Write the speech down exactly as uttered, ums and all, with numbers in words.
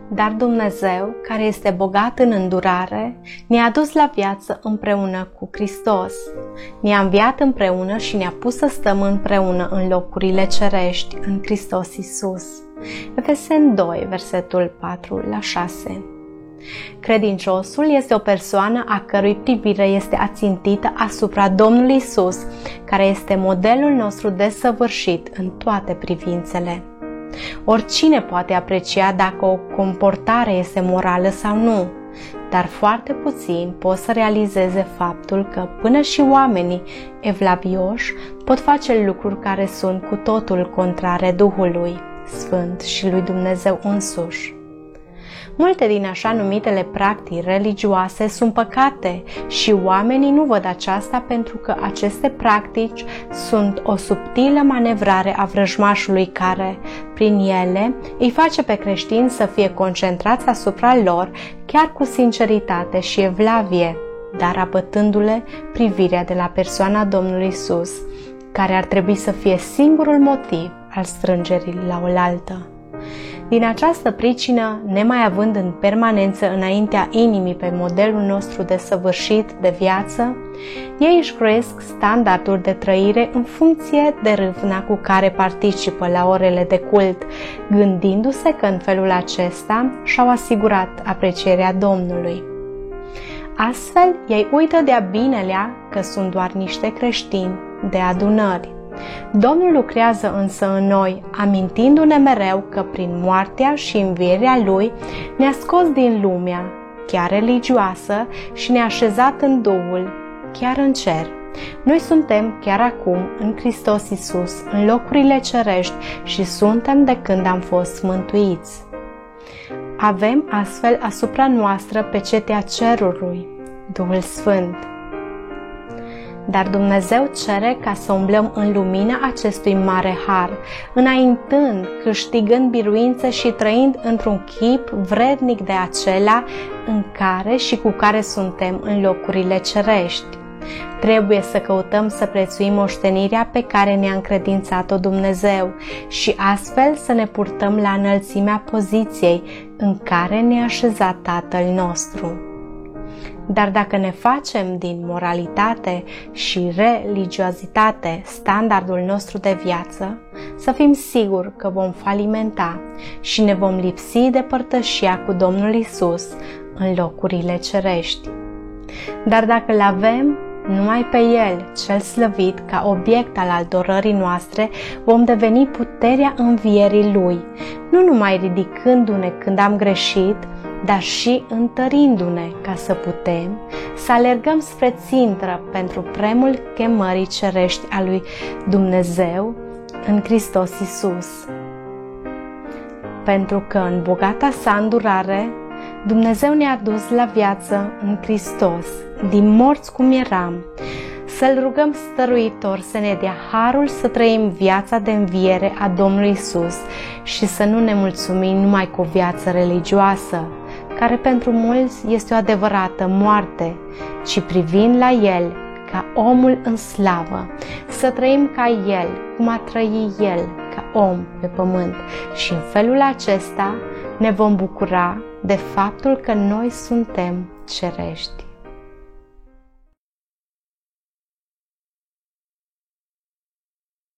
Dar Dumnezeu, care este bogat în îndurare, ne-a adus la viață împreună cu Hristos. Ne-a înviat împreună și ne-a pus să stăm împreună în locurile cerești în Hristos Iisus. Efeseni doi, versetul patru la șase. Credinciosul este o persoană a cărui privire este ațintită asupra Domnului Iisus, care este modelul nostru desăvârșit în toate privințele. Oricine poate aprecia dacă o comportare este morală sau nu, dar foarte puțin pot să realizeze faptul că până și oamenii evlavioși pot face lucruri care sunt cu totul contrare Duhului Sfânt și lui Dumnezeu însuși. Multe din așa numitele practici religioase sunt păcate și oamenii nu văd aceasta pentru că aceste practici sunt o subtilă manevrare a vrăjmașului care, prin ele, îi face pe creștini să fie concentrați asupra lor chiar cu sinceritate și evlavie, dar abătându-le privirea de la persoana Domnului Iisus, care ar trebui să fie singurul motiv al strângerii la oaltă. Din această pricină, nemai având în permanență înaintea inimii pe modelul nostru desăvârșit de viață, ei își croiesc standardul de trăire în funcție de râvna cu care participă la orele de cult, gândindu-se că în felul acesta și-au asigurat aprecierea Domnului. Astfel, ei uită de-a binelea că sunt doar niște creștini de adunări. Domnul lucrează însă în noi, amintindu-ne mereu că prin moartea și învierea Lui ne-a scos din lumea, chiar religioasă, și ne-a așezat în Duhul, chiar în cer. Noi suntem chiar acum în Hristos Iisus, în locurile cerești și suntem de când am fost mântuiți. Avem astfel asupra noastră pecetea cerului, Duhul Sfânt. Dar Dumnezeu cere ca să umblăm în lumina acestui mare har, înaintând, câștigând biruință și trăind într-un chip vrednic de acela în care și cu care suntem în locurile cerești. Trebuie să căutăm să prețuim moștenirea pe care ne-a încredințat-o Dumnezeu și astfel să ne purtăm la înălțimea poziției în care ne-a așezat Tatăl nostru. Dar dacă ne facem din moralitate și religiozitate standardul nostru de viață, să fim siguri că vom falimenta și ne vom lipsi de părtășia cu Domnul Iisus în locurile cerești. Dar dacă îl avem numai pe El, cel slăvit, ca obiect al adorării noastre, vom deveni puterea învierii Lui, nu numai ridicându-ne când am greșit, dar și întărindu-ne ca să putem să alergăm spre țintă pentru premiul chemării cerești a lui Dumnezeu în Hristos Iisus. Pentru că în bogata sa îndurare, Dumnezeu ne-a dus la viață în Hristos, din morți cum eram, să-L rugăm stăruitor să ne dea harul să trăim viața de înviere a Domnului Iisus și să nu ne mulțumim numai cu o viață religioasă, care pentru mulți este o adevărată moarte, ci privind la El ca omul în slavă, să trăim ca El, cum a trăit El ca om pe pământ și în felul acesta ne vom bucura de faptul că noi suntem cerești.